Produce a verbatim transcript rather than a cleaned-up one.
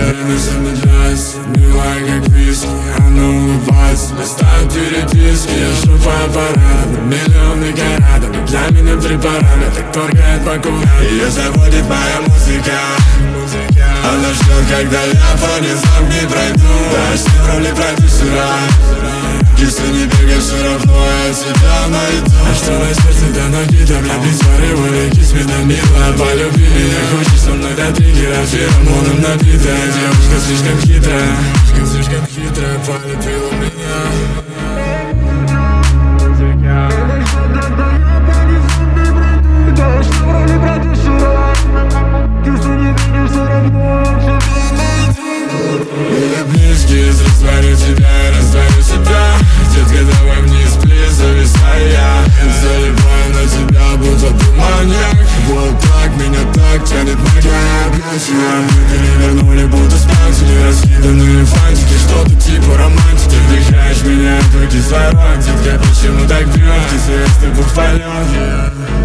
время замедляется, милая как виски. Она улыбается, листает переписки. Я жду фотоаппарат, миллионы каратов. Для меня препарат, так торгает по кулам. Ее заводит моя музыка. Она ждет, когда я по низам не пройду. Дашь мне в роли продюсера. Если не бегаешь, все равно я тебя найду. А что на сердце, да напито. Бля, бить порывали, кись меня мило. Полюби меня, хочешь со мной до триггера. Феромоном напитая, девушка слишком хитрая. Девушка слишком хитрая, полюбила меня. Близкие, растворю тебя, я растворю себя. Детка, давай вниз, плиз, зависай я. Залипаю на тебя, будто ты маньяк. Вот так, меня так тянет магия объятия. Мы перевернули, будто спятили. Раскиданные фантики, что-то типа романтики. Вдыхаешь меня, как кислород. Детка, почему так бьет? Если я с тобой в полете.